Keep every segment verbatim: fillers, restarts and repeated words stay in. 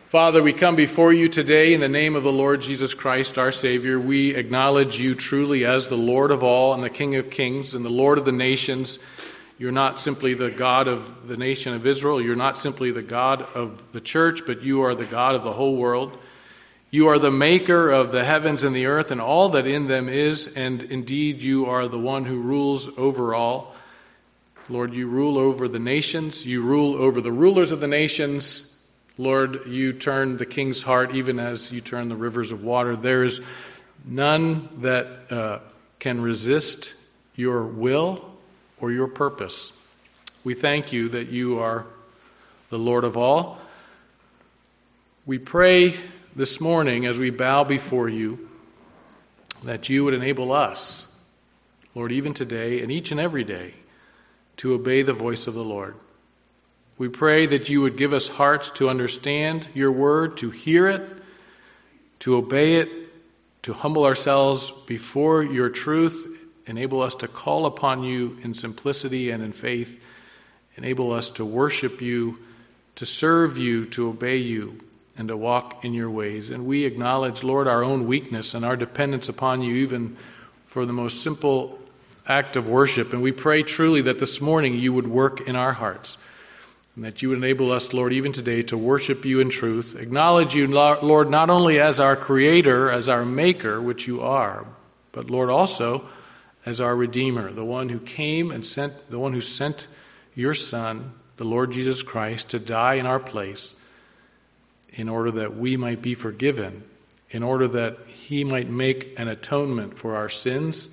Father, we come before you today in the name of the Lord Jesus Christ, our Savior. We acknowledge you truly as the Lord of all and the King of kings and the Lord of the nations. You're not simply the God of the nation of Israel. You're not simply the God of the church, but you are the God of the whole world. You are the maker of the heavens and the earth and all that in them is, and indeed you are the one who rules over all. Lord, you rule over the nations. You rule over the rulers of the nations. Lord, you turn the king's heart even as you turn the rivers of water. There is none that uh, can resist your will or your purpose. We thank you that you are the Lord of all. We pray this morning as we bow before you that you would enable us, Lord, even today and each and every day, to obey the voice of the Lord. We pray that you would give us hearts to understand your word, to hear it, to obey it, to humble ourselves before your truth. Enable us to call upon you in simplicity and in faith. Enable us to worship you, to serve you, to obey you, and to walk in your ways. And we acknowledge, Lord, our own weakness and our dependence upon you, even for the most simple act of worship. And we pray truly that this morning you would work in our hearts. And that you would enable us, Lord, even today to worship you in truth. Acknowledge you, Lord, not only as our Creator, as our Maker, which you are, but, Lord, also as our Redeemer, the one who came and sent, the one who sent your Son, the Lord Jesus Christ, to die in our place in order that we might be forgiven, in order that he might make an atonement for our sins.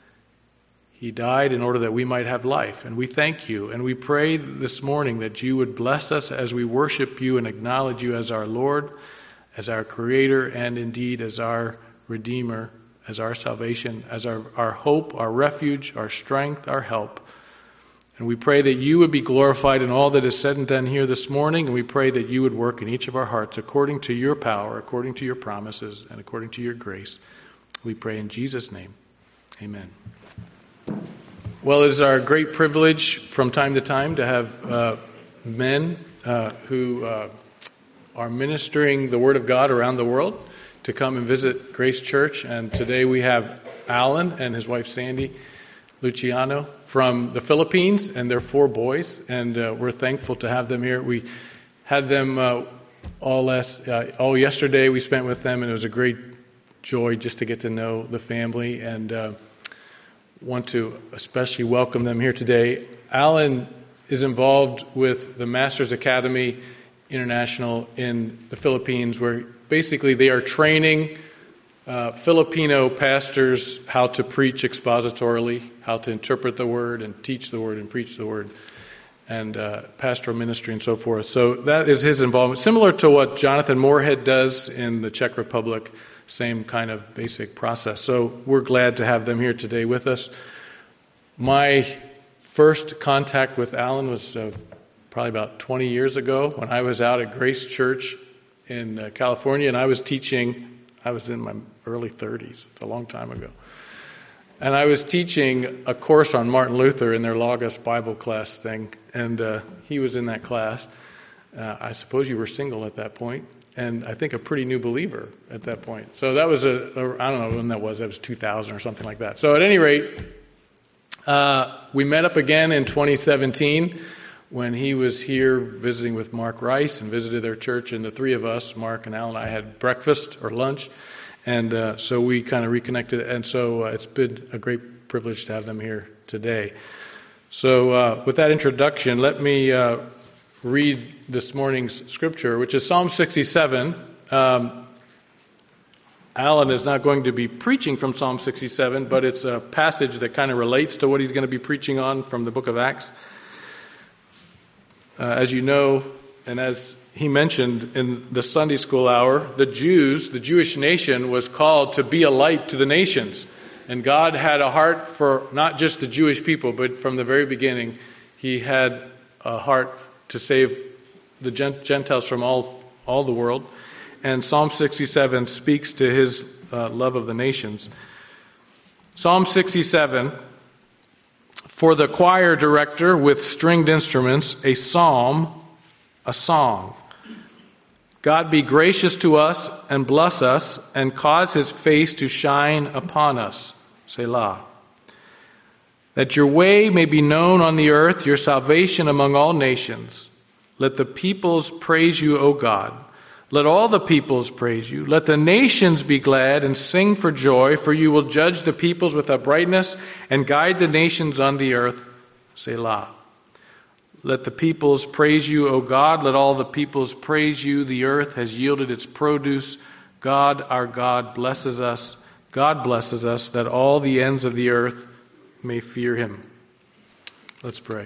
He died in order that we might have life. And we thank you. And we pray this morning that you would bless us as we worship you and acknowledge you as our Lord, as our Creator, and indeed as our Redeemer, as our salvation, as our, our hope, our refuge, our strength, our help. And we pray that you would be glorified in all that is said and done here this morning. And we pray that you would work in each of our hearts according to your power, according to your promises, and according to your grace. We pray in Jesus' name. Amen. Well, it is our great privilege from time to time to have uh, men uh, who uh, are ministering the Word of God around the world to come and visit Grace Church. And today we have Alan and his wife Sandy Luciano from the Philippines and their four boys. And uh, we're thankful to have them here. We had them uh, all last, uh, all yesterday we spent with them, and it was a great joy just to get to know the family. And uh, want to especially welcome them here today. Alan is involved with the Masters Academy International in the Philippines, where basically they are training uh, Filipino pastors how to preach expositorily, how to interpret the Word and teach the Word and preach the Word, and uh, pastoral ministry and so forth. So that is his involvement. Similar to what Jonathan Moorhead does in the Czech Republic, same kind of basic process. So we're glad to have them here today with us. My first contact with Alan was uh, probably about twenty years ago when I was out at Grace Church in uh, California, and I was teaching. I was in my early thirties. It's a long time ago. And I was teaching a course on Martin Luther in their Logos Bible class thing, and uh, he was in that class. Uh, I suppose you were single at that point. And I think a pretty new believer at that point. So that was a, a I don't know when that was. That was two thousand or something like that. So at any rate, uh, we met up again in twenty seventeen when he was here visiting with Mark Rice and visited their church. And the three of us, Mark and Al and I, had breakfast or lunch. And uh, so we kind of reconnected. And so uh, it's been a great privilege to have them here today. So uh, with that introduction, let me Uh, read this morning's scripture, which is Psalm sixty-seven. Um, Alan is not going to be preaching from Psalm sixty-seven, but it's a passage that kind of relates to what he's going to be preaching on from the book of Acts. Uh, as you know, and as he mentioned in the Sunday school hour, the Jews, the Jewish nation, was called to be a light to the nations. And God had a heart for not just the Jewish people, but from the very beginning, he had a heart to save the Gentiles from all, all the world. And Psalm sixty-seven speaks to his uh, love of the nations. Psalm sixty-seven, for the choir director with stringed instruments, a psalm, a song. God be gracious to us and bless us and cause his face to shine upon us. Selah. That your way may be known on the earth, your salvation among all nations. Let the peoples praise you, O God. Let all the peoples praise you. Let the nations be glad and sing for joy, for you will judge the peoples with uprightness and guide the nations on the earth. Selah. Let the peoples praise you, O God. Let all the peoples praise you. The earth has yielded its produce. God, our God, blesses us. God blesses us that all the ends of the earth may fear him. Let's pray.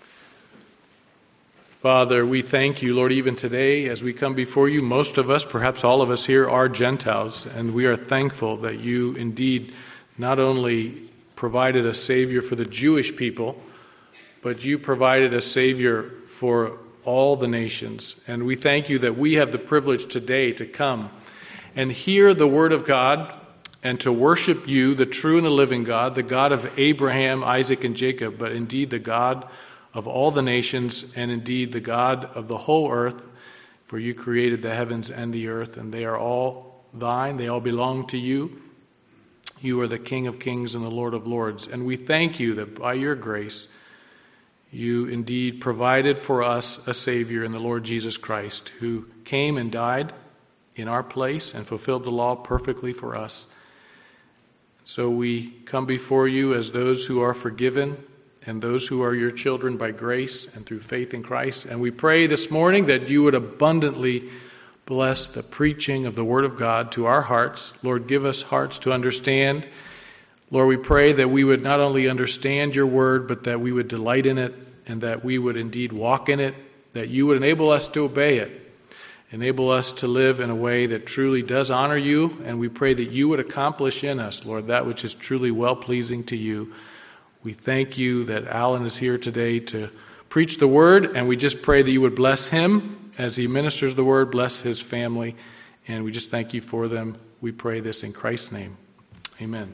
Father, we thank you, Lord, even today as we come before you. Most of us, perhaps all of us here, are Gentiles, and we are thankful that you indeed not only provided a Savior for the Jewish people, but you provided a Savior for all the nations. And we thank you that we have the privilege today to come and hear the Word of God and to worship you, the true and the living God, the God of Abraham, Isaac, and Jacob, but indeed the God of all the nations, and indeed the God of the whole earth, for you created the heavens and the earth, and they are all thine, they all belong to you. You are the King of kings and the Lord of lords, and we thank you that by your grace, you indeed provided for us a Savior in the Lord Jesus Christ, who came and died in our place and fulfilled the law perfectly for us. So we come before you as those who are forgiven, and those who are your children by grace and through faith in Christ. And we pray this morning that you would abundantly bless the preaching of the Word of God to our hearts. Lord, give us hearts to understand. Lord, we pray that we would not only understand your Word, but that we would delight in it, and that we would indeed walk in it, that you would enable us to obey it, enable us to live in a way that truly does honor you, and we pray that you would accomplish in us, Lord, that which is truly well-pleasing to you. We thank you that Alan is here today to preach the word, and we just pray that you would bless him as he ministers the word, bless his family, and we just thank you for them. We pray this in Christ's name. Amen.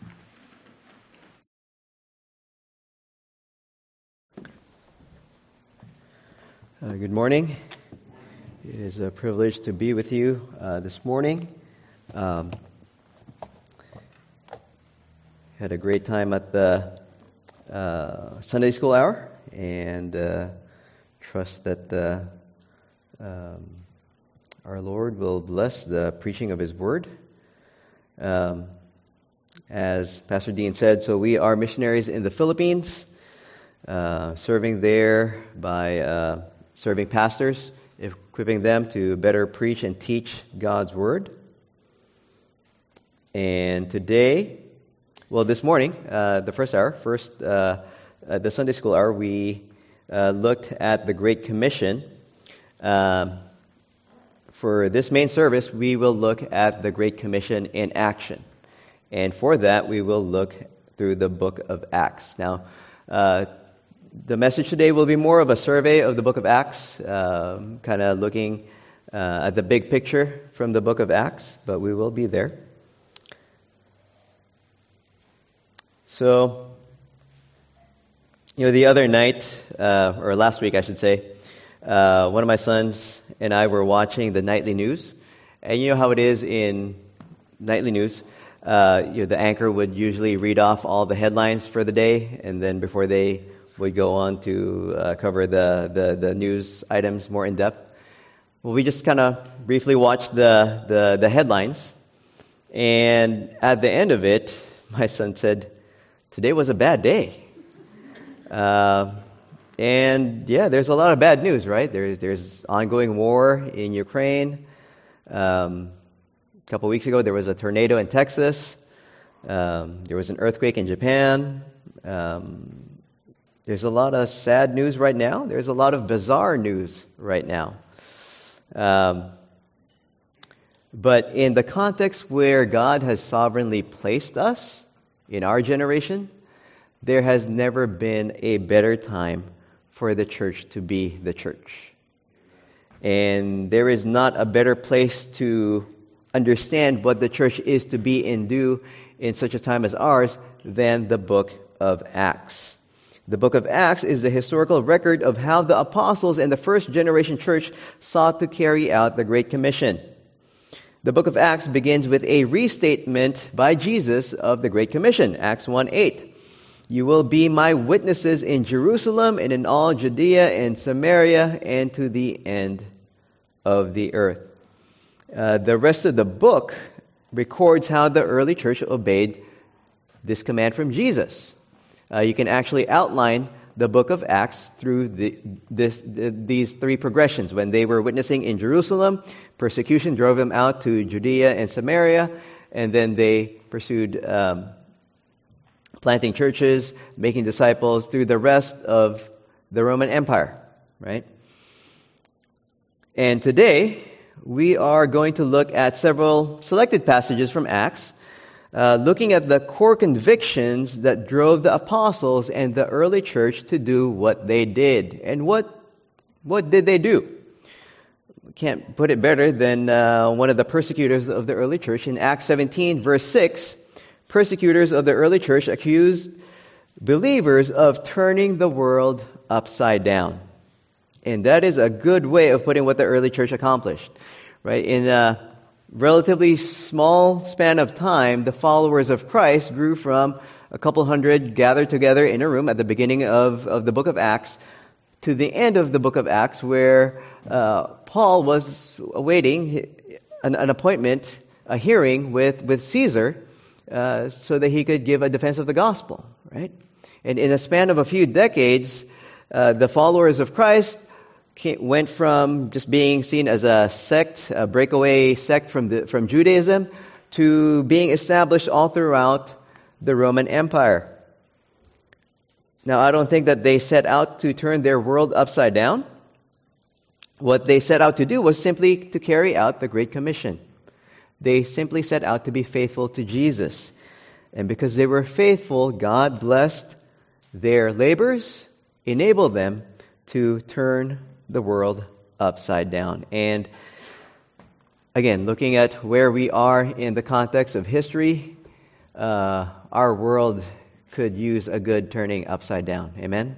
Uh, good morning. It is a privilege to be with you uh, this morning. Um, had a great time at the Uh, Sunday school hour, and uh, trust that uh, um, our Lord will bless the preaching of His Word. Um, as Pastor Dean said, so we are missionaries in the Philippines, uh, serving there by uh, serving pastors, equipping them to better preach and teach God's Word. And today, Well, this morning, uh, the first hour, first uh, uh, the Sunday school hour, we uh, looked at the Great Commission. Um, for this main service, we will look at the Great Commission in action. And for that, we will look through the book of Acts. Now, uh, the message today will be more of a survey of the book of Acts, um, kind of looking uh, at the big picture from the book of Acts, but we will be there. So, you know, the other night, uh, or last week I should say, uh, one of my sons and I were watching the nightly news. And you know how it is in nightly news. Uh, you know, the anchor would usually read off all the headlines for the day, and then before they would go on to uh, cover the, the, the news items more in depth. Well, we just kind of briefly watched the, the, the headlines. And at the end of it, my son said, "Today was a bad day." Uh, and yeah, there's a lot of bad news, right? There's there's ongoing war in Ukraine. Um, a couple weeks ago, there was a tornado in Texas. Um, there was an earthquake in Japan. Um, there's a lot of sad news right now. There's a lot of bizarre news right now. Um, but in the context where God has sovereignly placed us, in our generation, there has never been a better time for the church to be the church. And there is not a better place to understand what the church is to be and do in such a time as ours than the book of Acts. The book of Acts is the historical record of how the apostles and the first generation church sought to carry out the Great Commission. The book of Acts begins with a restatement by Jesus of the Great Commission, Acts one eight. You will be my witnesses in Jerusalem and in all Judea and Samaria and to the end of the earth. Uh, the rest of the book records how the early church obeyed this command from Jesus. Uh, you can actually outline the book of Acts through the, this, the, these three progressions. When they were witnessing in Jerusalem, persecution drove them out to Judea and Samaria, and then they pursued um, planting churches, making disciples through the rest of the Roman Empire, right? And today, we are going to look at several selected passages from Acts, Uh, looking at the core convictions that drove the apostles and the early church to do what they did. And what what did they do? Can't put it better than uh, one of the persecutors of the early church. In Acts seventeen, verse six, persecutors of the early church accused believers of turning the world upside down. And that is a good way of putting what the early church accomplished. Right? In uh relatively small span of time, the followers of Christ grew from a couple hundred gathered together in a room at the beginning of, of the book of Acts to the end of the book of Acts, where uh, Paul was awaiting an, an appointment, a hearing with, with Caesar, uh, so that he could give a defense of the gospel, right? And in a span of a few decades, uh, the followers of Christ went from just being seen as a sect, a breakaway sect from the, from Judaism, to being established all throughout the Roman Empire. Now, I don't think that they set out to turn their world upside down. What they set out to do was simply to carry out the Great Commission. They simply set out to be faithful to Jesus. And because they were faithful, God blessed their labors, enabled them to turn the world upside down. And again, looking at where we are in the context of history, uh, our world could use a good turning upside down. Amen?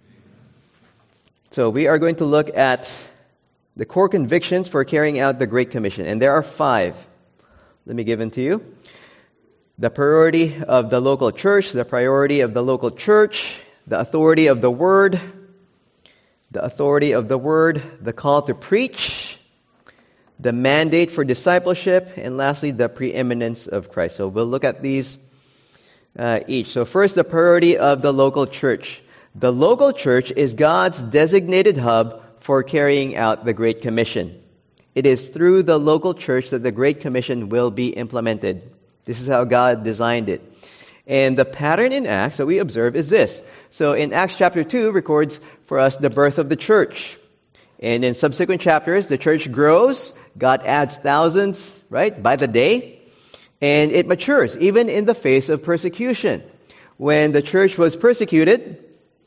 So we are going to look at the core convictions for carrying out the Great Commission. And there are five. Let me give them to you. The priority of the local church, the priority of the local church, the authority of the Word, the authority of the Word, the call to preach, the mandate for discipleship, and lastly, the preeminence of Christ. So we'll look at these uh, each. So first, the priority of the local church. The local church is God's designated hub for carrying out the Great Commission. It is through the local church that the Great Commission will be implemented. This is how God designed it. And the pattern in Acts that we observe is this. So in Acts chapter two records for us the birth of the church. And in subsequent chapters, the church grows. God adds thousands, right, by the day. And it matures, even in the face of persecution. When the church was persecuted,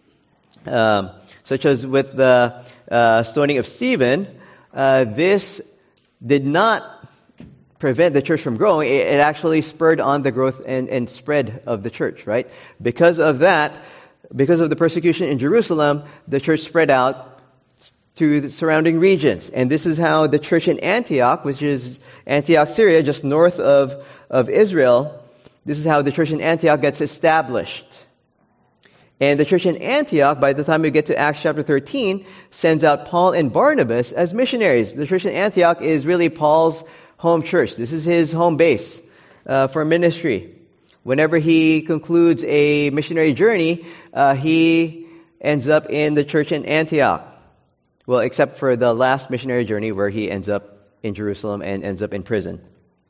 um, such as with the uh, stoning of Stephen, uh, this did not prevent the church from growing. It actually spurred on the growth and, and spread of the church, right? Because of that, because of the persecution in Jerusalem, the church spread out to the surrounding regions. And this is how the church in Antioch, which is Antioch, Syria, just north of, of Israel, this is how the church in Antioch gets established. And the church in Antioch, by the time we get to Acts chapter thirteen, sends out Paul and Barnabas as missionaries. The church in Antioch is really Paul's home church. This is his home base uh, for ministry. Whenever he concludes a missionary journey, uh, he ends up in the church in Antioch. Well, except for the last missionary journey where he ends up in Jerusalem and ends up in prison.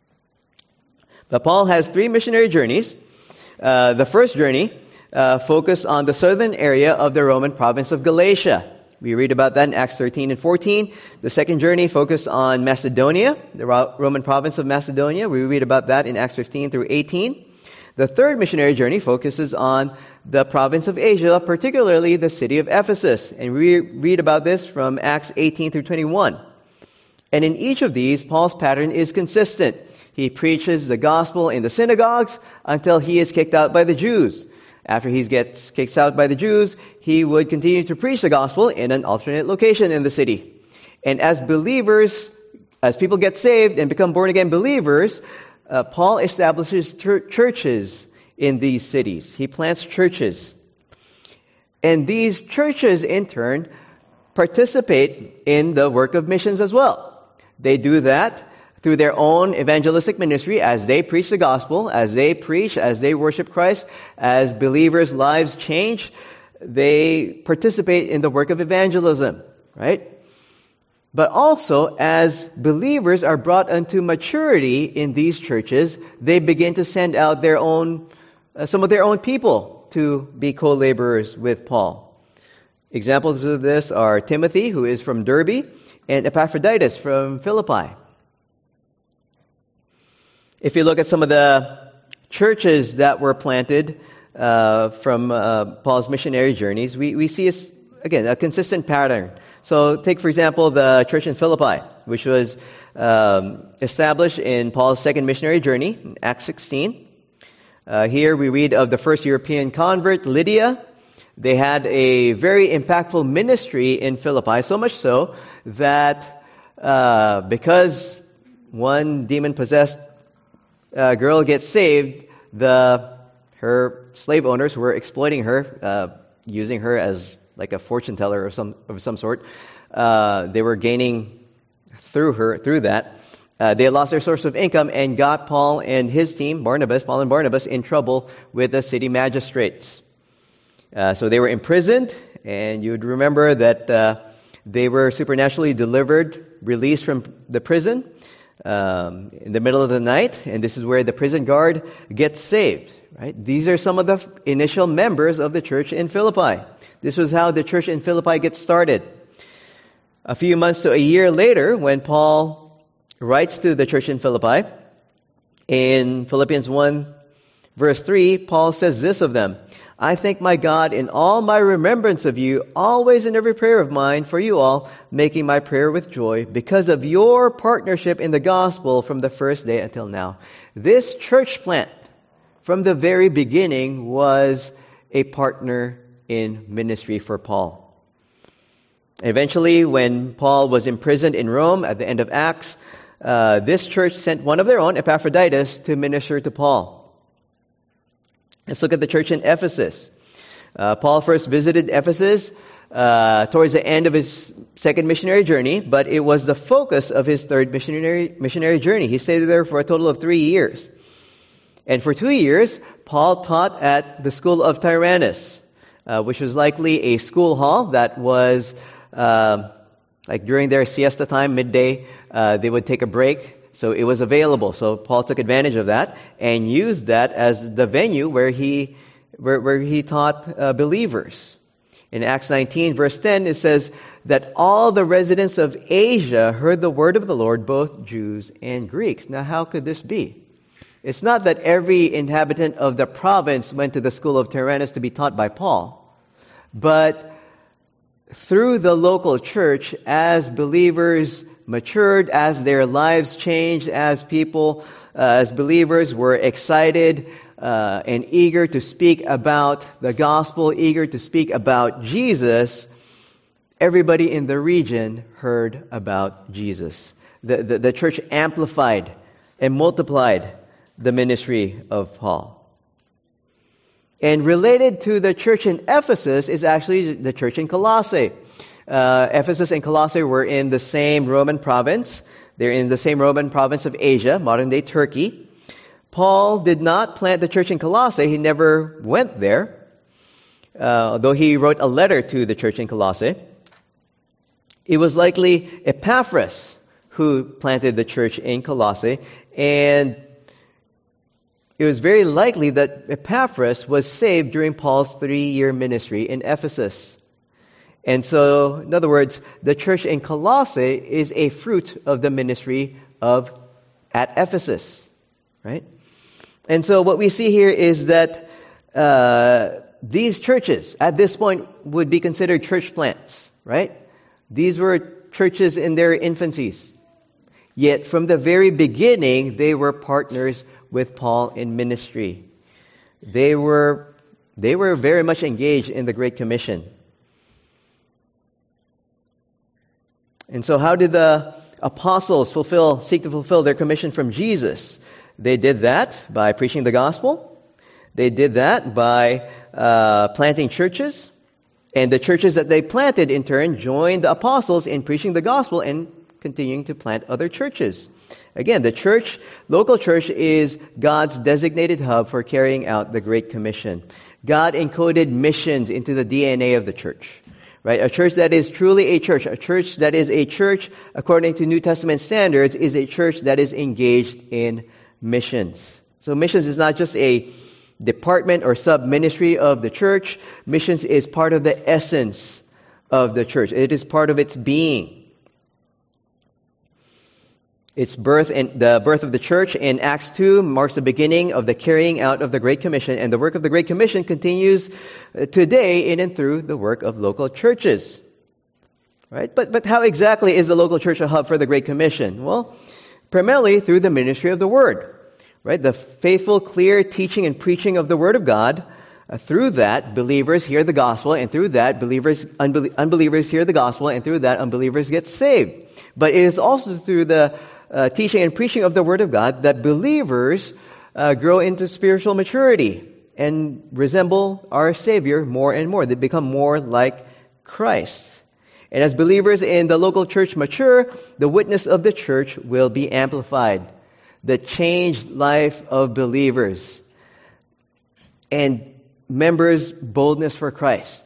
But Paul has three missionary journeys. Uh, the first journey uh, focused on the southern area of the Roman province of Galatia. We read about that in Acts thirteen and fourteen. The second journey focused on Macedonia, the Roman province of Macedonia. We read about that in Acts fifteen through eighteen. The third missionary journey focuses on the province of Asia, particularly the city of Ephesus. And we read about this from Acts eighteen through twenty-one. And in each of these, Paul's pattern is consistent. He preaches the gospel in the synagogues until he is kicked out by the Jews. After he gets kicked out by the Jews, he would continue to preach the gospel in an alternate location in the city. And as believers, as people get saved and become born-again believers, uh, Paul establishes ter- churches in these cities. He plants churches. And these churches, in turn, participate in the work of missions as well. They do that through their own evangelistic ministry as they preach the gospel, as they preach, as they worship Christ, as believers' lives change, they participate in the work of evangelism, right? But also, as believers are brought unto maturity in these churches, they begin to send out their own, uh, some of their own people to be co-laborers with Paul. Examples of this are Timothy, who is from Derbe, and Epaphroditus from Philippi. If you look at some of the churches that were planted uh, from uh, Paul's missionary journeys, we, we see, a, again, a consistent pattern. So take, for example, the church in Philippi, which was um, established in Paul's second missionary journey, in Acts sixteen. Uh, here we read of the first European convert, Lydia. They had a very impactful ministry in Philippi, so much so that uh, because one demon-possessed uh, girl gets saved, the her slave owners were exploiting her, uh, using her as like a fortune teller of some of some sort. Uh, they were gaining through her through that. Uh, they lost their source of income and got Paul and his team, Barnabas, Paul and Barnabas, in trouble with the city magistrates. Uh, so they were imprisoned, and you'd remember that uh, they were supernaturally delivered, released from the prison um, in the middle of the night, and this is where the prison guard gets saved. Right? These are some of the initial members of the church in Philippi. This was how the church in Philippi gets started. A few months to a year later, when Paul writes to the church in Philippi, in Philippians one, verse three, Paul says this of them: I thank my God in all my remembrance of you, always in every prayer of mine for you all, making my prayer with joy, because of your partnership in the gospel from the first day until now. This church plant, from the very beginning, was a partner in ministry for Paul. Eventually, when Paul was imprisoned in Rome at the end of Acts, uh, this church sent one of their own, Epaphroditus, to minister to Paul. Let's look at the church in Ephesus. Uh, Paul first visited Ephesus uh, towards the end of his second missionary journey, but it was the focus of his third missionary missionary journey. He stayed there for a total of three years. And for two years, Paul taught at the school of Tyrannus, uh, which was likely a school hall that was, uh, like during their siesta time, midday, uh, they would take a break. So it was available. So Paul took advantage of that and used that as the venue where he where, where he taught uh, believers. In Acts nineteen, verse ten, it says that all the residents of Asia heard the word of the Lord, both Jews and Greeks. Now, how could this be? It's not that every inhabitant of the province went to the school of Tyrannus to be taught by Paul, but through the local church, as believers matured, as their lives changed, as people, uh, as believers were excited uh, and eager to speak about the gospel, eager to speak about Jesus, everybody in the region heard about Jesus. The, the, the church amplified and multiplied the ministry of Paul. And related to the church in Ephesus is actually the church in Colossae. Uh, Ephesus and Colossae were in the same Roman province. They're in the same Roman province of Asia, modern-day Turkey. Paul did not plant the church in Colossae. He never went there, uh, though he wrote a letter to the church in Colossae. It was likely Epaphras who planted the church in Colossae, and it was very likely that Epaphras was saved during Paul's three-year ministry in Ephesus. And so, in other words, the church in Colossae is a fruit of the ministry of at Ephesus, right? And so what we see here is that uh, these churches at this point would be considered church plants, right? These were churches in their infancies. Yet from the very beginning, they were partners with Paul in ministry. They were They were very much engaged in the Great Commission. And so how did the apostles fulfill, seek to fulfill their commission from Jesus? They did that by preaching the gospel. They did that by uh, planting churches. And the churches that they planted, in turn, joined the apostles in preaching the gospel and continuing to plant other churches. Again, the church, local church, is God's designated hub for carrying out the Great Commission. God encoded missions into the D N A of the church. Right? A church that is truly a church, a church that is a church according to New Testament standards, is a church that is engaged in missions. So missions is not just a department or sub-ministry of the church. Missions is part of the essence of the church. It is part of its being. Its birth and the birth of the church in Acts two marks the beginning of the carrying out of the Great Commission, and the work of the Great Commission continues today in and through the work of local churches. Right? But but how exactly is the local church a hub for the Great Commission? Well, primarily through the ministry of the Word. Right? The faithful, clear teaching and preaching of the Word of God. Uh, through that, believers hear the gospel, and through that, believers unbelie- unbelievers hear the gospel, and through that, unbelievers get saved. But it is also through the Uh, teaching and preaching of the Word of God that believers uh, grow into spiritual maturity and resemble our Savior more and more. They become more like Christ. And as believers in the local church mature, the witness of the church will be amplified. The changed life of believers and members' boldness for Christ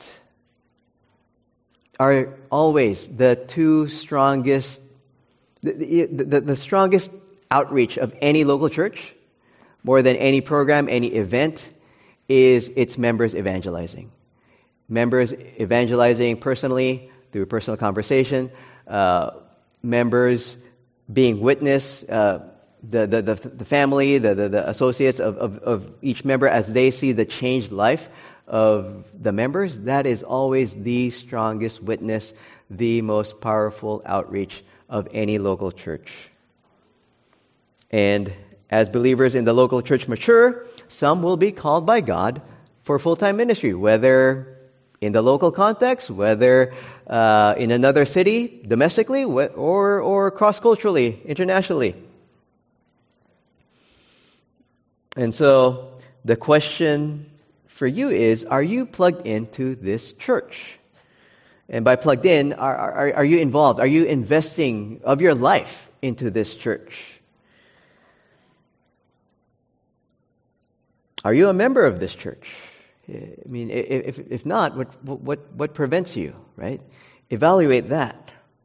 are always the two strongest The, the, the strongest outreach of any local church, more than any program, any event, is its members evangelizing. Members evangelizing personally through personal conversation, uh, members being witness, uh, the, the, the, the family, the, the, the associates of, of, of each member as they see the changed life of the members. That is always the strongest witness, the most powerful outreach of any local church. And as believers in the local church mature, some will be called by God for full-time ministry, whether in the local context, whether uh, in another city, domestically, or, or cross-culturally, internationally. And so the question for you is, are you plugged into this church? And by plugged in, are, are, are you involved? Are you investing of your life into this church? Are you a member of this church? I mean, if if not, what what what prevents you, right? Evaluate that.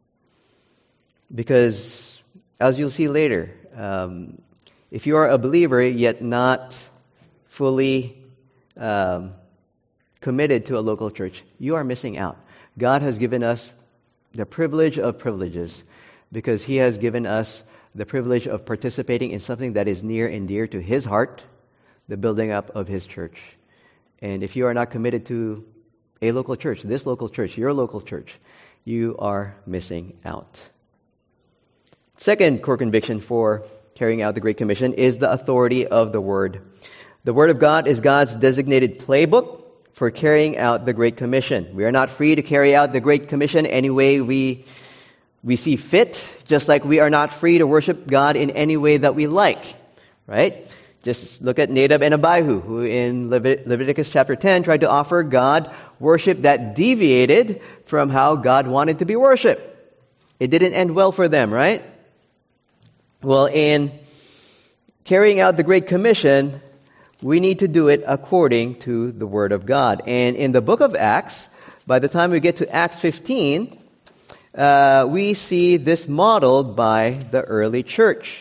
Because, as you'll see later, um, if you are a believer yet not fully um, committed to a local church, you are missing out. God has given us the privilege of privileges because He has given us the privilege of participating in something that is near and dear to His heart, the building up of His church. And if you are not committed to a local church, this local church, your local church, you are missing out. Second core conviction for carrying out the Great Commission is the authority of the Word. The Word of God is God's designated playbook for carrying out the Great Commission. We are not free to carry out the Great Commission any way we we see fit, just like we are not free to worship God in any way that we like, right? Just look at Nadab and Abihu, who in Levit- Leviticus chapter ten tried to offer God worship that deviated from how God wanted to be worshipped. It didn't end well for them, right? Well, in carrying out the Great Commission, we need to do it according to the Word of God. And in the book of Acts, by the time we get to Acts fifteen, uh, we see this modeled by the early church.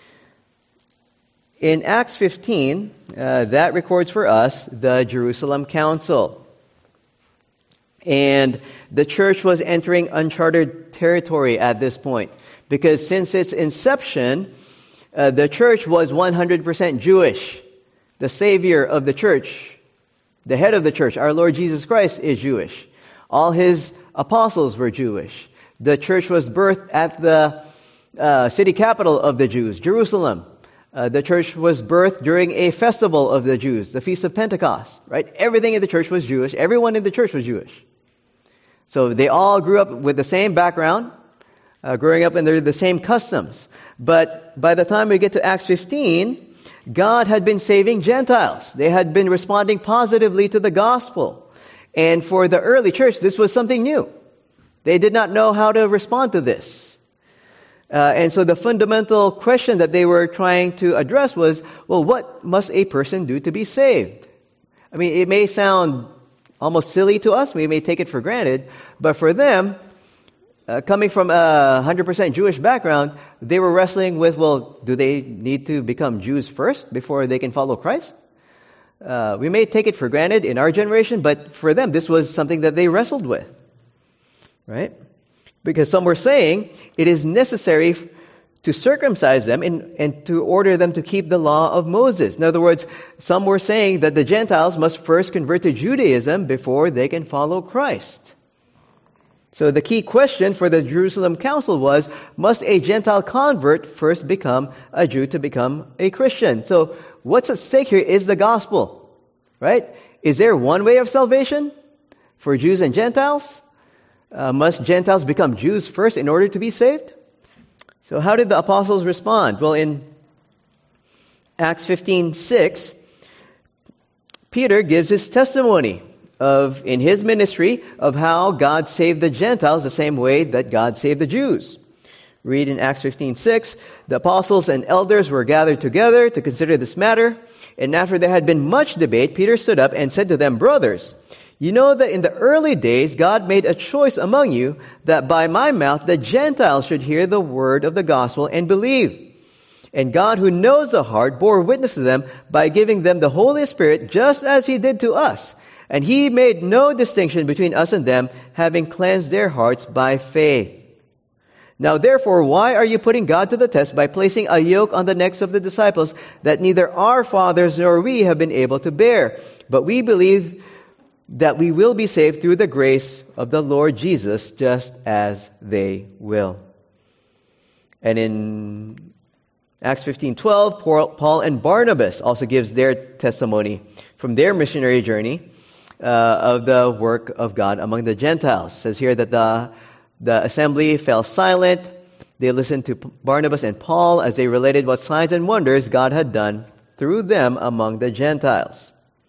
In Acts fifteen, uh, that records for us the Jerusalem Council. And the church was entering uncharted territory at this point, because since its inception, uh, the church was one hundred percent Jewish. The Savior of the church, the head of the church, our Lord Jesus Christ, is Jewish. All His apostles were Jewish. The church was birthed at the uh, city capital of the Jews, Jerusalem. Uh, the church was birthed during a festival of the Jews, the Feast of Pentecost, right? Everything in the church was Jewish. Everyone in the church was Jewish. So they all grew up with the same background, uh, growing up under the same customs. But by the time we get to Acts fifteen, God had been saving Gentiles. They had been responding positively to the gospel. And for the early church, this was something new. They did not know how to respond to this. Uh, and so the fundamental question that they were trying to address was, well, what must a person do to be saved? I mean, it may sound almost silly to us. We may take it for granted. But for them, uh, coming from a one hundred percent Jewish background, they were wrestling with, well, do they need to become Jews first before they can follow Christ? Uh, we may take it for granted in our generation, but for them, this was something that they wrestled with. Right? Because some were saying it is necessary to circumcise them and, and to order them to keep the law of Moses. In other words, some were saying that the Gentiles must first convert to Judaism before they can follow Christ. So the key question for the Jerusalem Council was, must a Gentile convert first become a Jew to become a Christian? So what's at stake here is the gospel, right? Is there one way of salvation for Jews and Gentiles? Uh, must Gentiles become Jews first in order to be saved? So how did the apostles respond? Well, in Acts fifteen six, Peter gives his testimony of, in his ministry, of how God saved the Gentiles the same way that God saved the Jews. Read in Acts fifteen six, the apostles and elders were gathered together to consider this matter, and after there had been much debate, Peter stood up and said to them, "Brothers, you know that in the early days God made a choice among you that by my mouth the Gentiles should hear the word of the gospel and believe. And God, who knows the heart, bore witness to them by giving them the Holy Spirit just as He did to us. And He made no distinction between us and them, having cleansed their hearts by faith. Now therefore, why are you putting God to the test by placing a yoke on the necks of the disciples that neither our fathers nor we have been able to bear? But we believe that we will be saved through the grace of the Lord Jesus, just as they will." And in Acts fifteen twelve, Paul and Barnabas also gives their testimony from their missionary journey uh, of the work of God among the Gentiles. It says here that the, the assembly fell silent. They listened to Barnabas and Paul as they related what signs and wonders God had done through them among the Gentiles.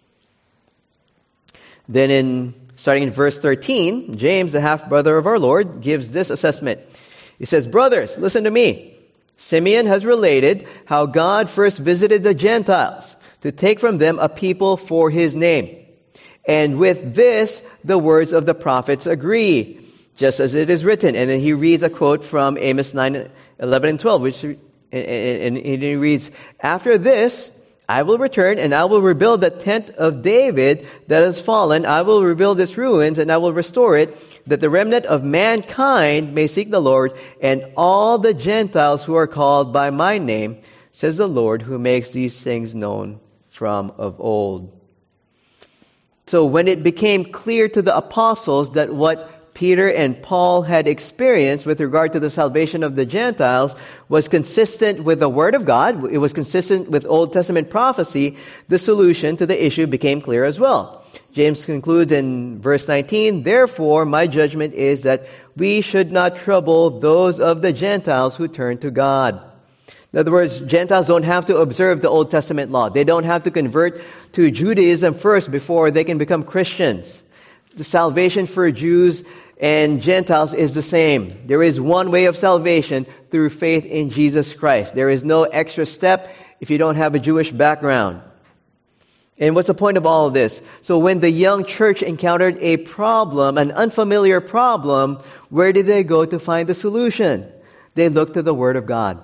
Then in, starting in verse thirteen, James, the half-brother of our Lord, gives this assessment. He says, "Brothers, listen to me. Simeon has related how God first visited the Gentiles to take from them a people for His name. And with this, the words of the prophets agree, just as it is written." And then he reads a quote from Amos nine, eleven and twelve, which, and he reads, "After this, I will return and I will rebuild the tent of David that has fallen. I will rebuild its ruins and I will restore it, that the remnant of mankind may seek the Lord, and all the Gentiles who are called by my name, says the Lord, who makes these things known from of old." So when it became clear to the apostles that what Peter and Paul had experienced with regard to the salvation of the Gentiles was consistent with the Word of God, it was consistent with Old Testament prophecy, the solution to the issue became clear as well. James concludes in verse nineteen, "Therefore, my judgment is that we should not trouble those of the Gentiles who turn to God." In other words, Gentiles don't have to observe the Old Testament law. They don't have to convert to Judaism first before they can become Christians. The salvation for Jews and Gentiles is the same. There is one way of salvation through faith in Jesus Christ. There is no extra step if you don't have a Jewish background. And what's the point of all of this? So when the young church encountered a problem, an unfamiliar problem, where did they go to find the solution? They looked to the Word of God.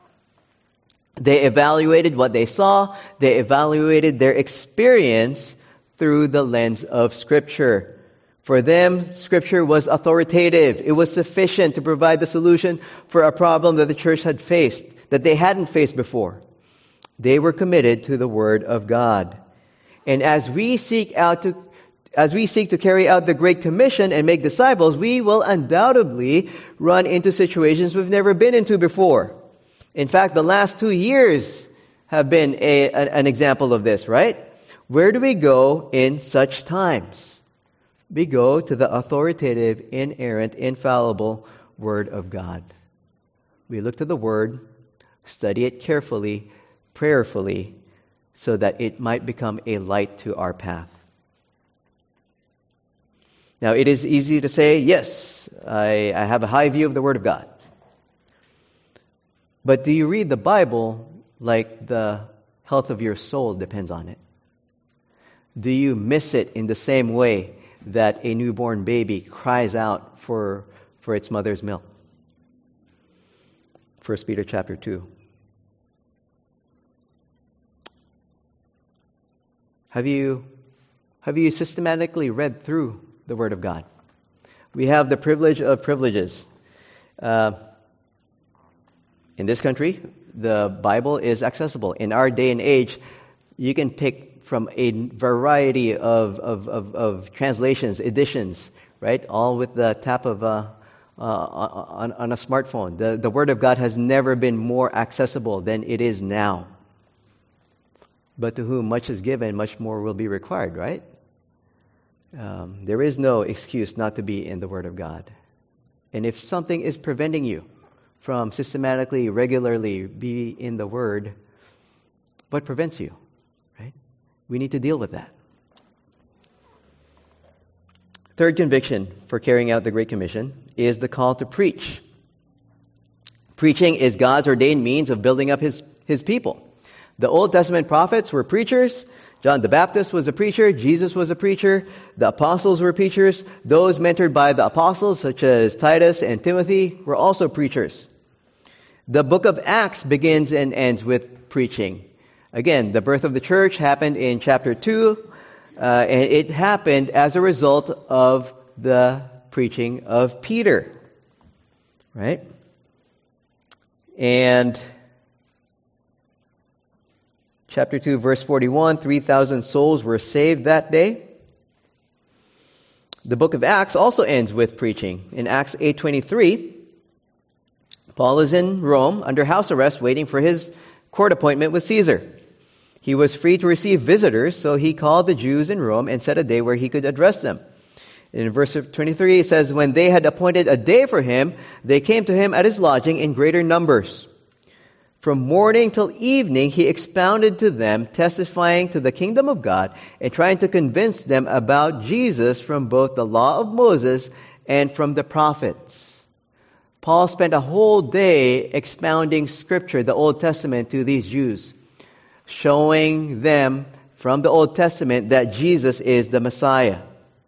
They evaluated what they saw. They evaluated their experience through the lens of Scripture. For them, Scripture was authoritative. It was sufficient to provide the solution for a problem that the church had faced, that they hadn't faced before. They were committed to the Word of God. And as we seek out to, as we seek to carry out the Great Commission and make disciples, we will undoubtedly run into situations we've never been into before. In fact, the last two years have been a, an example of this, right? Where do we go in such times? We go to the authoritative, inerrant, infallible Word of God. We look to the Word, study it carefully, prayerfully, so that it might become a light to our path. Now, it is easy to say, yes, I, I have a high view of the Word of God. But do you read the Bible like the health of your soul depends on it? Do you miss it in the same way that a newborn baby cries out for, for its mother's milk? First Peter chapter two. Have you, have you systematically read through the Word of God? We have the privilege of privileges. Uh, in this country, the Bible is accessible. In our day and age, you can pick from a variety of, of, of, of translations, editions, right? All with the tap of a, uh, on, on a smartphone. The, the Word of God has never been more accessible than it is now. But to whom much is given, much more will be required, right? Um, there is no excuse not to be in the Word of God. And if something is preventing you from systematically, regularly be in the Word, what prevents you, right? We need to deal with that. Third conviction for carrying out the Great Commission is the call to preach. Preaching is God's ordained means of building up His, His people. The Old Testament prophets were preachers. John the Baptist was a preacher. Jesus was a preacher. The apostles were preachers. Those mentored by the apostles, such as Titus and Timothy, were also preachers. The book of Acts begins and ends with preaching. Again, the birth of the church happened in chapter two, uh, and it happened as a result of the preaching of Peter. Right? And chapter two, verse forty-one, three thousand souls were saved that day. The book of Acts also ends with preaching. In Acts eight twenty-three, Paul is in Rome under house arrest waiting for his court appointment with Caesar. He was free to receive visitors, so he called the Jews in Rome and set a day where he could address them. In verse twenty-three, it says, when they had appointed a day for him, they came to him at his lodging in greater numbers. From morning till evening, he expounded to them, testifying to the kingdom of God and trying to convince them about Jesus from both the law of Moses and from the prophets. Paul spent a whole day expounding Scripture, the Old Testament, to these Jews, showing them from the Old Testament that Jesus is the Messiah.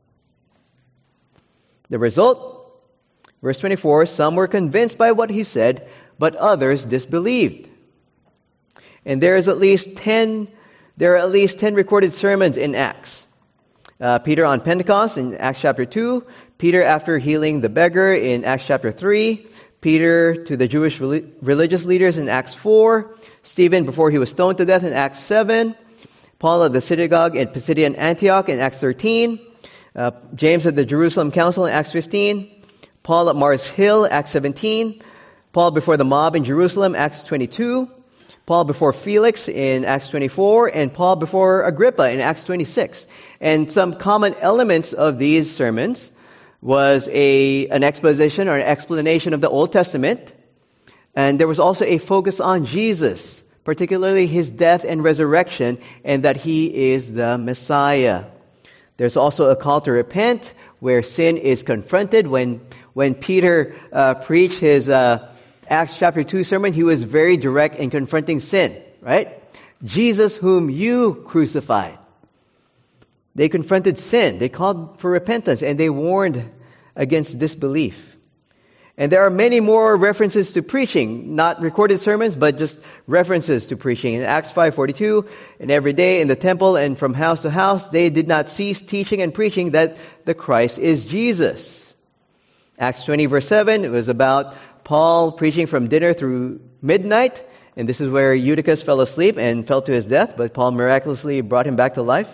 The result, verse twenty-four, some were convinced by what he said, but others disbelieved. And there is at least ten, there are at least ten recorded sermons in Acts. Uh, Peter on Pentecost in Acts chapter two, Peter after healing the beggar in Acts chapter three, Peter to the Jewish religious leaders in Acts four, Stephen before he was stoned to death in Acts seven, Paul at the synagogue in Pisidian Antioch in Acts thirteen, uh, James at the Jerusalem Council in Acts fifteen, Paul at Mars Hill, Acts seventeen, Paul before the mob in Jerusalem, Acts twenty-two, Paul before Felix in Acts twenty-four, and Paul before Agrippa in Acts twenty-six. And some common elements of these sermons was a an exposition or an explanation of the Old Testament. And there was also a focus on Jesus, particularly his death and resurrection, and that he is the Messiah. There's also a call to repent, where sin is confronted. When when Peter uh, preached his uh, Acts chapter two sermon, he was very direct in confronting sin, right? Jesus whom you crucified. They confronted sin. They called for repentance, and they warned against disbelief. And there are many more references to preaching, not recorded sermons, but just references to preaching. In Acts five forty-two, and every day in the temple and from house to house, they did not cease teaching and preaching that the Christ is Jesus. Acts twenty verse seven, it was about Paul preaching from dinner through midnight, and this is where Eutychus fell asleep and fell to his death, but Paul miraculously brought him back to life.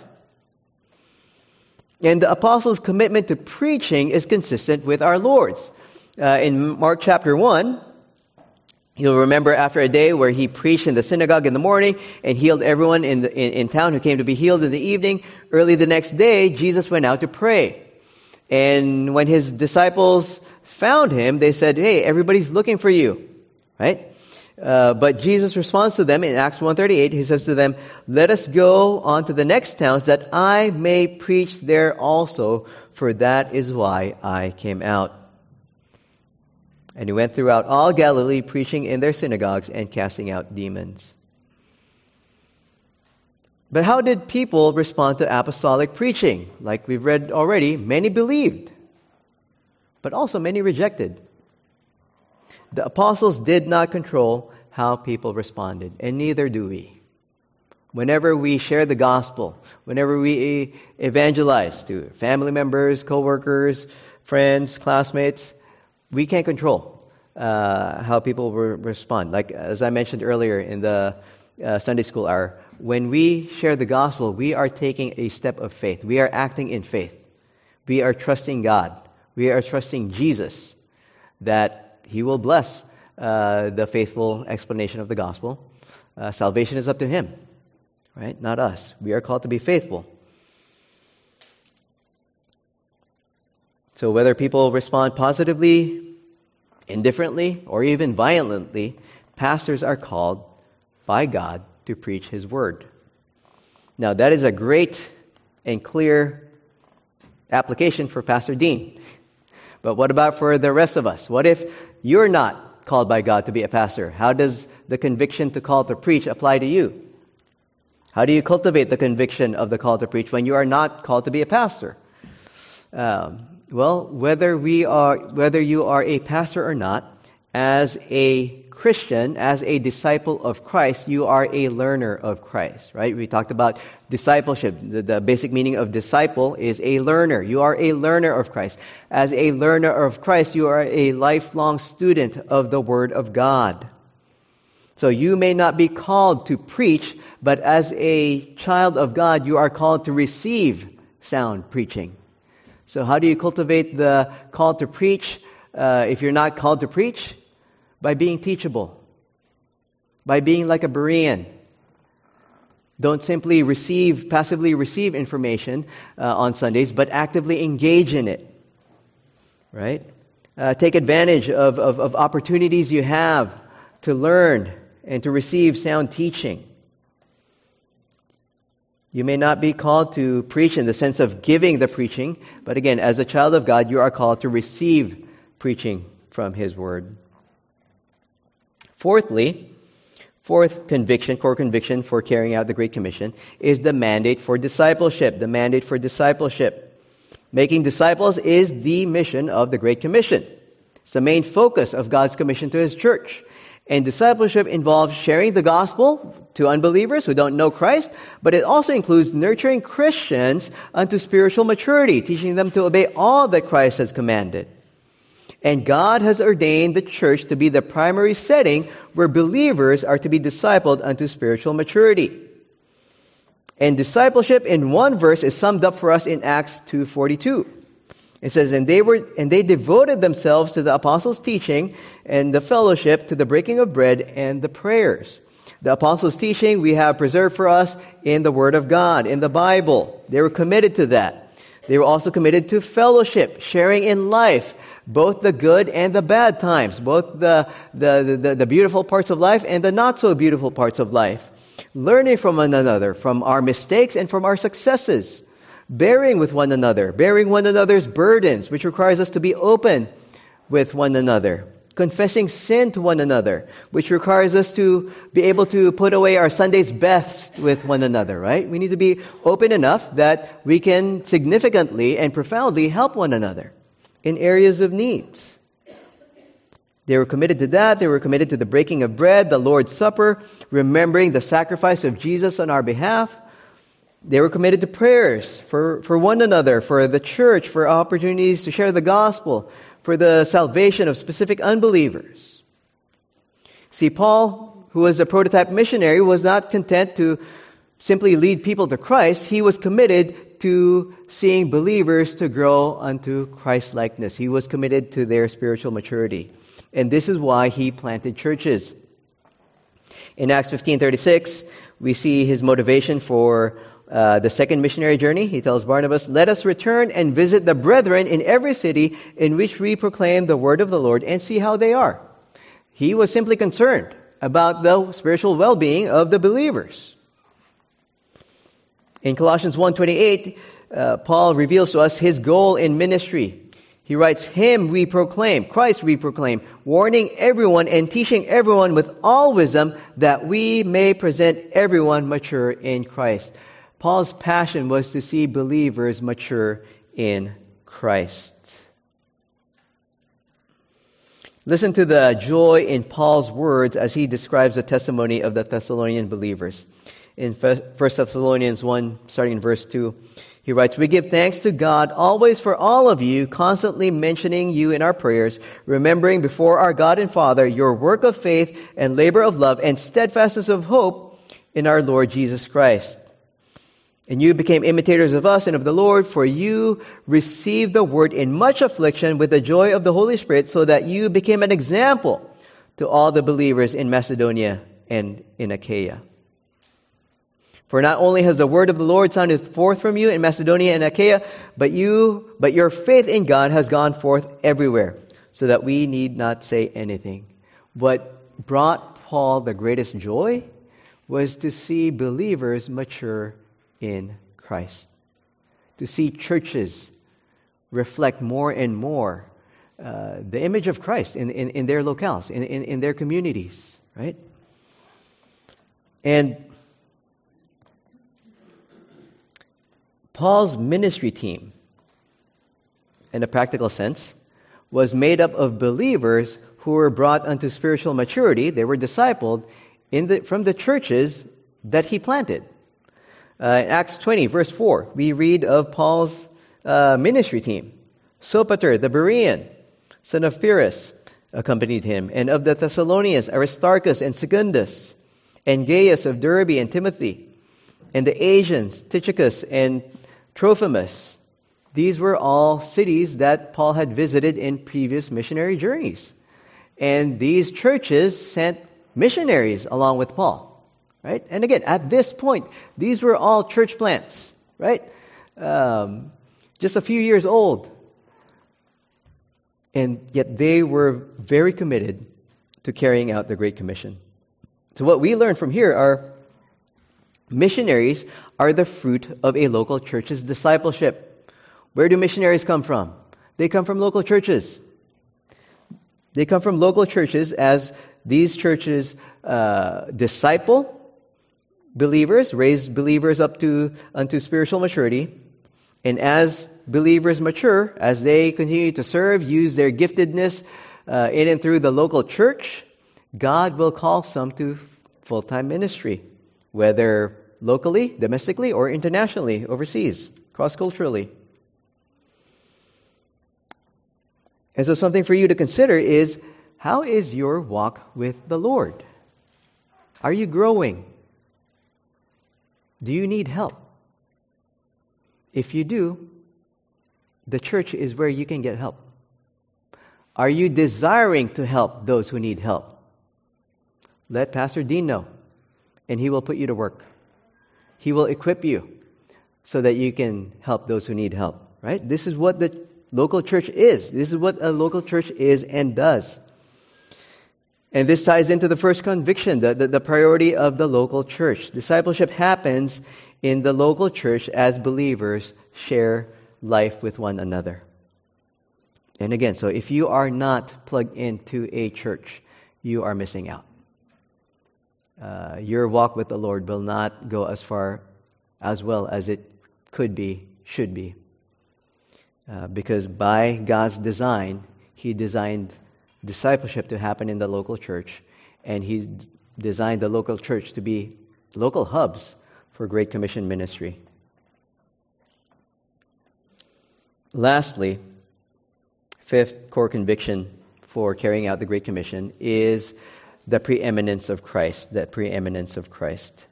And the apostles' commitment to preaching is consistent with our Lord's. Uh, in Mark chapter one, You'll remember after a day where he preached in the synagogue in the morning and healed everyone in, the, in, in town who came to be healed in the evening. Early the next day, Jesus went out to pray. And when his disciples found him, they said, hey, everybody's looking for you. Right? Uh, but Jesus responds to them in Acts one thirty-eight. He says to them, let us go on to the next towns that I may preach there also, for that is why I came out. And he went throughout all Galilee, preaching in their synagogues and casting out demons. But how did people respond to apostolic preaching? Like we've read already, many believed, but also many rejected. The apostles did not control how people responded, and neither do we. Whenever we share the gospel, whenever we evangelize to family members, co-workers, friends, classmates, we can't control uh, how people re- respond. Like as I mentioned earlier in the uh, Sunday school hour, when we share the gospel, we are taking a step of faith. We are acting in faith. We are trusting God. We are trusting Jesus that He will bless uh, the faithful explanation of the gospel. Uh, salvation is up to Him, right? Not us. We are called to be faithful. So whether people respond positively, indifferently, or even violently, pastors are called by God to preach His word. Now that is a great and clear application for Pastor Dean. But what about for the rest of us? What if you're not called by God to be a pastor? How does the conviction to call to preach apply to you? How do you cultivate the conviction of the call to preach when you are not called to be a pastor? Um, well, whether we are, whether you are a pastor or not, as a Christian, as a disciple of Christ, you are a learner of Christ, right? We talked about discipleship. The, the basic meaning of disciple is a learner. You are a learner of Christ. As a learner of Christ, you are a lifelong student of the Word of God. So you may not be called to preach, but as a child of God, you are called to receive sound preaching. So how do you cultivate the call to preach uh, if you're not called to preach? By being teachable. By being like a Berean. Don't simply receive, passively receive information uh, on Sundays, but actively engage in it. Right? Uh, take advantage of, of, of opportunities you have to learn and to receive sound teaching. You may not be called to preach in the sense of giving the preaching, but again, as a child of God, you are called to receive preaching from His Word. Fourthly, fourth conviction, core conviction for carrying out the Great Commission is the mandate for discipleship. The mandate for discipleship. Making disciples is the mission of the Great Commission. It's the main focus of God's commission to His church. And discipleship involves sharing the gospel to unbelievers who don't know Christ, but it also includes nurturing Christians unto spiritual maturity, teaching them to obey all that Christ has commanded. And God has ordained the church to be the primary setting where believers are to be discipled unto spiritual maturity. And discipleship in one verse is summed up for us in Acts two forty-two. It says, and they were and they devoted themselves to the apostles' teaching and the fellowship, to the breaking of bread and the prayers. The apostles' teaching we have preserved for us in the Word of God, in the Bible. They were committed to that. They were also committed to fellowship, sharing in life, both the good and the bad times, both the, the, the, the beautiful parts of life and the not so beautiful parts of life. Learning from one another, from our mistakes and from our successes. Bearing with one another, bearing one another's burdens, which requires us to be open with one another. Confessing sin to one another, which requires us to be able to put away our Sunday's best with one another, right? We need to be open enough that we can significantly and profoundly help one another in areas of needs. They were committed to that. They were committed to the breaking of bread, the Lord's Supper, remembering the sacrifice of Jesus on our behalf. They were committed to prayers for, for one another, for the church, for opportunities to share the gospel, for the salvation of specific unbelievers. See, Paul, who was a prototype missionary, was not content to simply lead people to Christ. He was committed to seeing believers to grow unto Christ-likeness. He was committed to their spiritual maturity. And this is why he planted churches. In Acts fifteen thirty-six, we see his motivation for uh, the second missionary journey. He tells Barnabas, "Let us return and visit the brethren in every city in which we proclaim the word of the Lord and see how they are." He was simply concerned about the spiritual well-being of the believers. In Colossians one twenty-eight, uh, Paul reveals to us his goal in ministry. He writes, "Him we proclaim, Christ we proclaim, warning everyone and teaching everyone with all wisdom, that we may present everyone mature in Christ." Paul's passion was to see believers mature in Christ. Listen to the joy in Paul's words as he describes the testimony of the Thessalonian believers. In First Thessalonians one, starting in verse two, he writes, "We give thanks to God always for all of you, constantly mentioning you in our prayers, remembering before our God and Father your work of faith and labor of love and steadfastness of hope in our Lord Jesus Christ. And you became imitators of us and of the Lord, for you received the word in much affliction with the joy of the Holy Spirit, so that you became an example to all the believers in Macedonia and in Achaia. For not only has the word of the Lord sounded forth from you in Macedonia and Achaia, but you, but your faith in God has gone forth everywhere, so that we need not say anything." What brought Paul the greatest joy was to see believers mature in Christ, to see churches reflect more and more uh, the image of Christ in, in, in their locales, in, in, in their communities, right? And Paul's ministry team, in a practical sense, was made up of believers who were brought unto spiritual maturity. They were discipled in the, from the churches that he planted. Uh, in Acts twenty, verse four, we read of Paul's uh, ministry team. Sopater, the Berean, son of Pyrrhus, accompanied him, and of the Thessalonians, Aristarchus and Secundus, and Gaius of Derbe and Timothy, and the Asians, Tychicus and Trophimus. These were all cities that Paul had visited in previous missionary journeys. And these churches sent missionaries along with Paul. Right? And again, at this point, these were all church plants, right? Um, just a few years old. And yet they were very committed to carrying out the Great Commission. So what we learn from here are missionaries are the fruit of a local church's discipleship. Where do missionaries come from? They come from local churches. They come from local churches as these churches uh, disciple believers, raise believers up to unto spiritual maturity. And as believers mature, as they continue to serve, use their giftedness uh, in and through the local church, God will call some to full-time ministry, whether locally, domestically, or internationally, overseas, cross-culturally. And so something for you to consider is, how is your walk with the Lord? Are you growing? Do you need help? If you do, the church is where you can get help. Are you desiring to help those who need help? Let Pastor Dean know, and he will put you to work. He will equip you so that you can help those who need help, right? This is what the local church is. This is what a local church is and does. And this ties into the first conviction, the, the, the priority of the local church. Discipleship happens in the local church as believers share life with one another. And again, so if you are not plugged into a church, you are missing out. Uh, your walk with the Lord will not go as far as well as it could be, should be. Uh, because by God's design, He designed discipleship to happen in the local church, and He designed the local church to be local hubs for Great Commission ministry. Lastly, fifth core conviction for carrying out the Great Commission is the preeminence of Christ, the preeminence of Christ.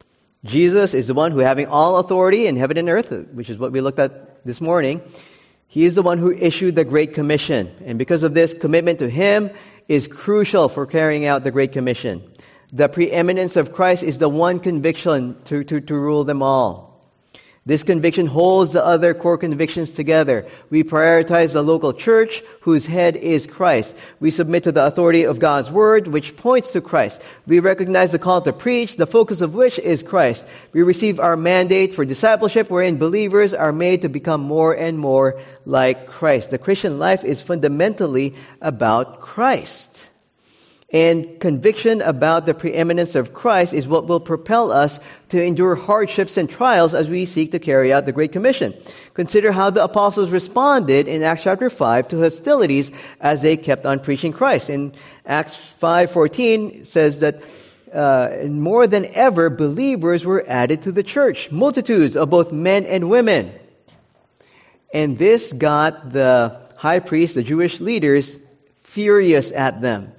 Jesus is the one who, having all authority in heaven and earth, which is what we looked at this morning, He is the one who issued the Great Commission. And because of this, commitment to Him is crucial for carrying out the Great Commission. The preeminence of Christ is the one conviction to, to, to rule them all. This conviction holds the other core convictions together. We prioritize the local church, whose head is Christ. We submit to the authority of God's Word, which points to Christ. We recognize the call to preach, the focus of which is Christ. We receive our mandate for discipleship, wherein believers are made to become more and more like Christ. The Christian life is fundamentally about Christ. And conviction about the preeminence of Christ is what will propel us to endure hardships and trials as we seek to carry out the Great Commission. Consider how the apostles responded in Acts chapter five to hostilities as they kept on preaching Christ. In Acts five fourteen, it says that uh, more than ever, believers were added to the church, multitudes of both men and women. And this got the high priests, the Jewish leaders, furious at them.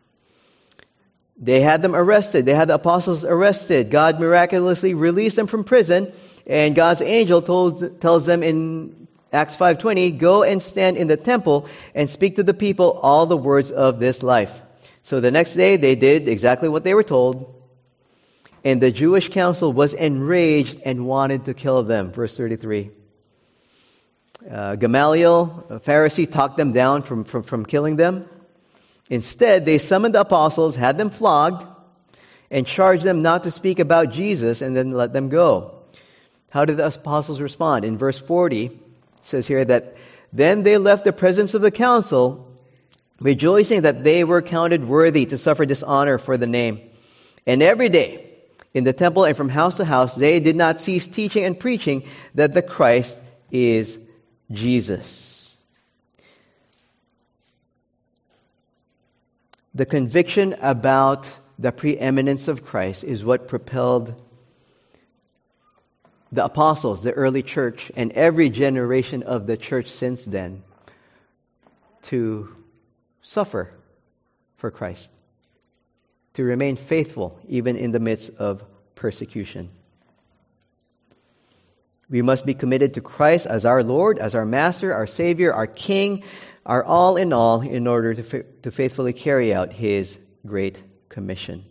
They had them arrested. They had the apostles arrested. God miraculously released them from prison. And God's angel told, tells them in Acts five twenty, go and stand in the temple and speak to the people all the words of this life. So the next day they did exactly what they were told. And the Jewish council was enraged and wanted to kill them. Verse thirty-three. Uh, Gamaliel, a Pharisee, talked them down from, from, from killing them. Instead, they summoned the apostles, had them flogged, and charged them not to speak about Jesus, and then let them go. How did the apostles respond? In verse forty, it says here that, then they left the presence of the council, rejoicing that they were counted worthy to suffer dishonor for the name. And every day, in the temple and from house to house, they did not cease teaching and preaching that the Christ is Jesus. The conviction about the preeminence of Christ is what propelled the apostles, the early church, and every generation of the church since then to suffer for Christ, to remain faithful even in the midst of persecution. We must be committed to Christ as our Lord, as our Master, our Savior, our King, our all in all, in order to, fa- to faithfully carry out His Great Commission.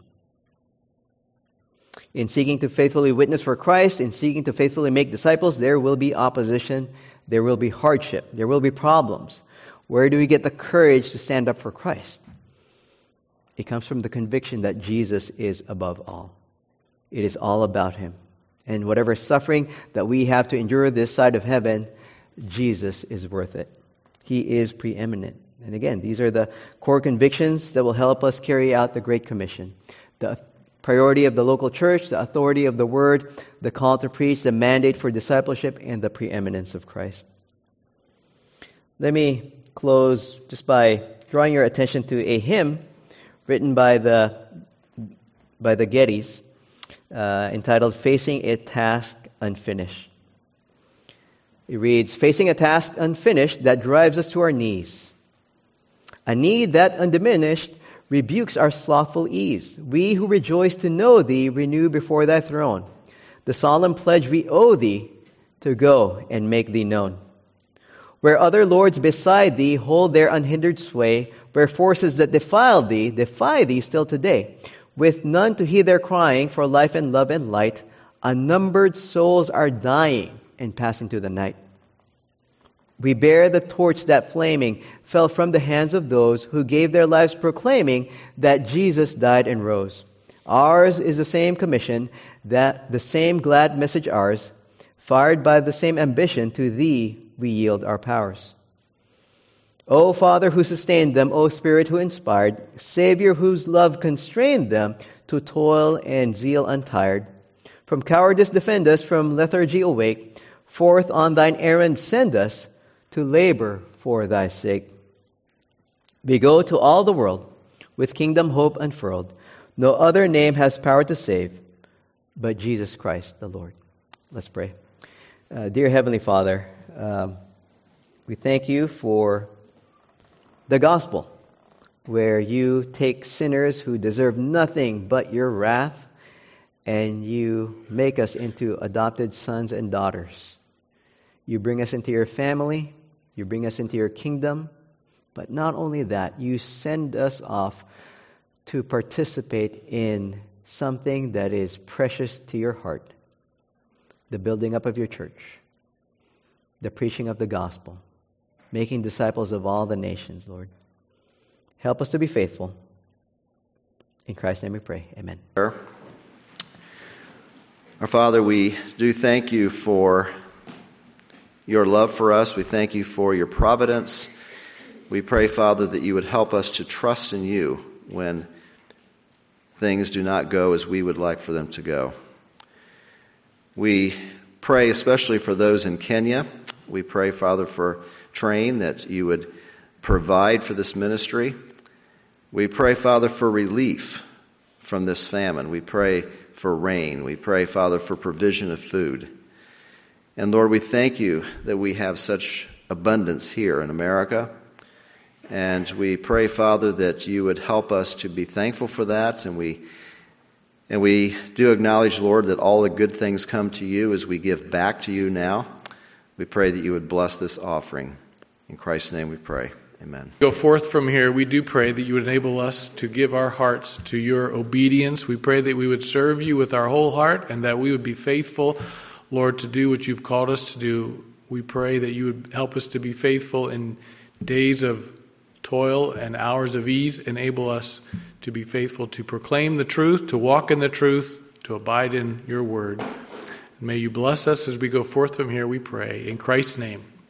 In seeking to faithfully witness for Christ, in seeking to faithfully make disciples, there will be opposition, there will be hardship, there will be problems. Where do we get the courage to stand up for Christ? It comes from the conviction that Jesus is above all. It is all about Him. And whatever suffering that we have to endure this side of heaven, Jesus is worth it. He is preeminent. And again, these are the core convictions that will help us carry out the Great Commission. The priority of the local church, the authority of the Word, the call to preach, the mandate for discipleship, and the preeminence of Christ. Let me close just by drawing your attention to a hymn written by the by the Gettys, uh, entitled "Facing a Task Unfinished." It reads, facing a task unfinished that drives us to our knees. A need that undiminished rebukes our slothful ease. We who rejoice to know Thee renew before Thy throne the solemn pledge we owe Thee to go and make Thee known. Where other lords beside Thee hold their unhindered sway, where forces that defile Thee defy Thee still today, with none to heed their crying for life and love and light, unnumbered souls are dying and pass into the night. We bear the torch that flaming fell from the hands of those who gave their lives proclaiming that Jesus died and rose. Ours is the same commission, that the same glad message ours, fired by the same ambition, to Thee we yield our powers. O Father who sustained them, O Spirit who inspired, Savior whose love constrained them to toil and zeal untired, from cowardice defend us, from lethargy awake, forth on Thine errand send us, to labor for Thy sake. We go to all the world, with kingdom hope unfurled. No other name has power to save, but Jesus Christ the Lord. Let's pray. Uh, dear Heavenly Father, um, we thank You for the gospel, where You take sinners who deserve nothing but Your wrath, and You make us into adopted sons and daughters. You bring us into Your family. You bring us into your kingdom, but not only that, you send us off to participate in something that is precious to your heart, the building up of your church, the preaching of the gospel, making disciples of all the nations, Lord. Help us to be faithful. In Christ's name we pray. Amen. Our Father, we do thank you for your love for us. We thank you for your providence. We pray, Father, that you would help us to trust in you when things do not go as we would like for them to go. We pray especially for those in Kenya. We pray, Father, for Train, that you would provide for this ministry. We pray, Father, for relief from this famine. We pray for rain. We pray, Father, for provision of food. And Lord, we thank you that we have such abundance here in America. And we pray, Father, that you would help us to be thankful for that. And we and we do acknowledge, Lord, that all the good things come to you as we give back to you now. We pray that you would bless this offering. In Christ's name we pray. Amen. Go forth from here, we do pray that you would enable us to give our hearts to your obedience. We pray that we would serve you with our whole heart and that we would be faithful, Lord, to do what you've called us to do. We pray that you would help us to be faithful in days of toil and hours of ease. Enable us to be faithful to proclaim the truth, to walk in the truth, to abide in your word. May you bless us as we go forth from here, we pray. In Christ's name.